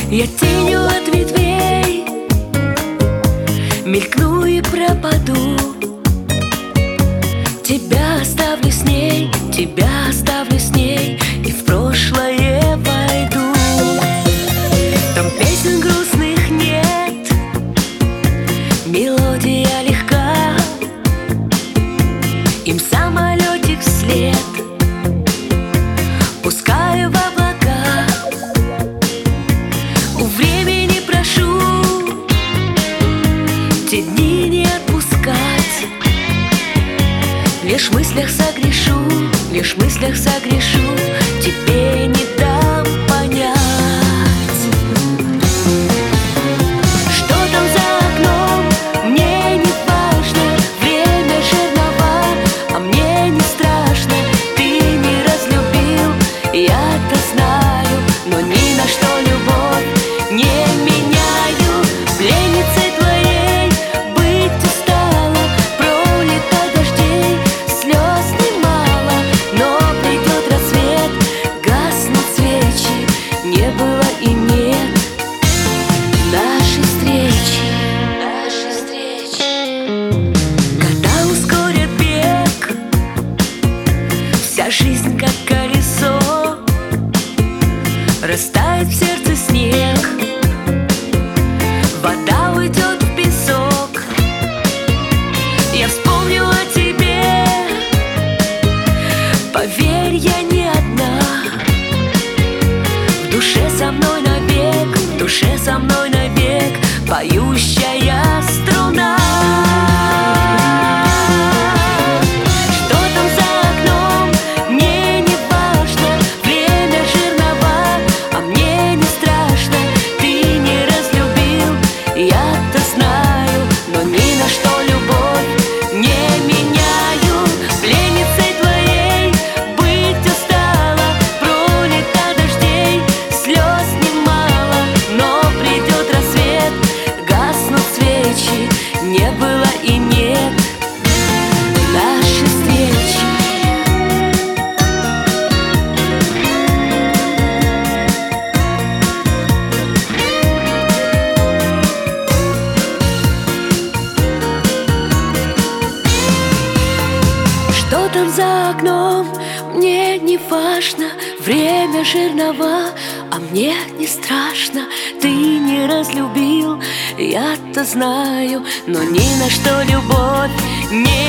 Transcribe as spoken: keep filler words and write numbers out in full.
Я тенью от ветвей мелькну и пропаду. Тебя оставлю с ней, тебя оставлю с ней, и в прошлое войду. Там песен грустных нет, мелодия легка, им самолетик вслед пускаю в облака. У времени прошу те дни не отпускать. Лишь в мыслях согрешу, лишь в мыслях согрешу, тебе не дам понять. Что там за окном, мне не важно, время жернова, а мне не страшно. Ты не разлюбил, я-то знаю, но ни на что любовь не меняю. Пленницей твоей быть устала, пролито дождей, слез немало, но придет рассвет, гаснут свечи, не было и нет нашей встречи, нашей встречи. Когда ускорят бег, вся жизнь как колесо, растает в сердце снег, вода уйдет в песок. Я вспомню о тебе, поверь, я не одна. В душе со мной навек, в душе со мной навек поющая струна. Что там за окном, мне не важно, время жернова, а мне не страшно. Ты не разлюбил, я-то знаю, но ни на что любовь не меняю. Пленницей твоей быть устала, пролито дождей, слез немало, но придет рассвет, гаснут свечи, не было и нет нашей встречи. Что там за окном, мне не важно, время жернова, а мне не страшно. Ты не разлюбил, я-то знаю, но ни на что любовь не